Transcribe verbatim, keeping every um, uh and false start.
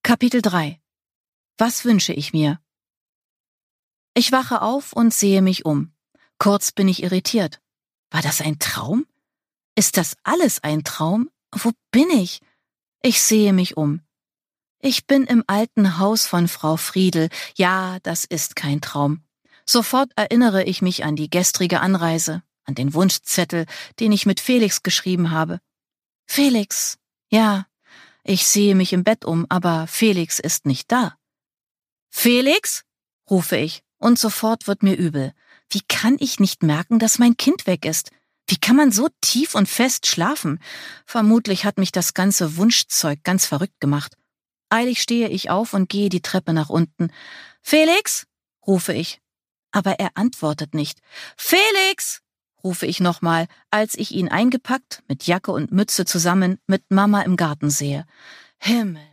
Kapitel drei. Was wünsche ich mir? Ich wache auf und sehe mich um. Kurz bin ich irritiert. War das ein Traum? Ist das alles ein Traum? Wo bin ich? Ich sehe mich um. Ich bin im alten Haus von Frau Friedel. Ja, das ist kein Traum. Sofort erinnere ich mich an die gestrige Anreise, an den Wunschzettel, den ich mit Felix geschrieben habe. Felix, ja, ich sehe mich im Bett um, aber Felix ist nicht da. Felix? Rufe ich, und sofort wird mir übel. Wie kann ich nicht merken, dass mein Kind weg ist? Wie kann man so tief und fest schlafen? Vermutlich hat mich das ganze Wunschzeug ganz verrückt gemacht. Eilig stehe ich auf und gehe die Treppe nach unten. Felix? Rufe ich. Aber er antwortet nicht. Felix! Rufe ich nochmal, als ich ihn eingepackt, mit Jacke und Mütze zusammen, mit Mama im Garten sehe. Himmel!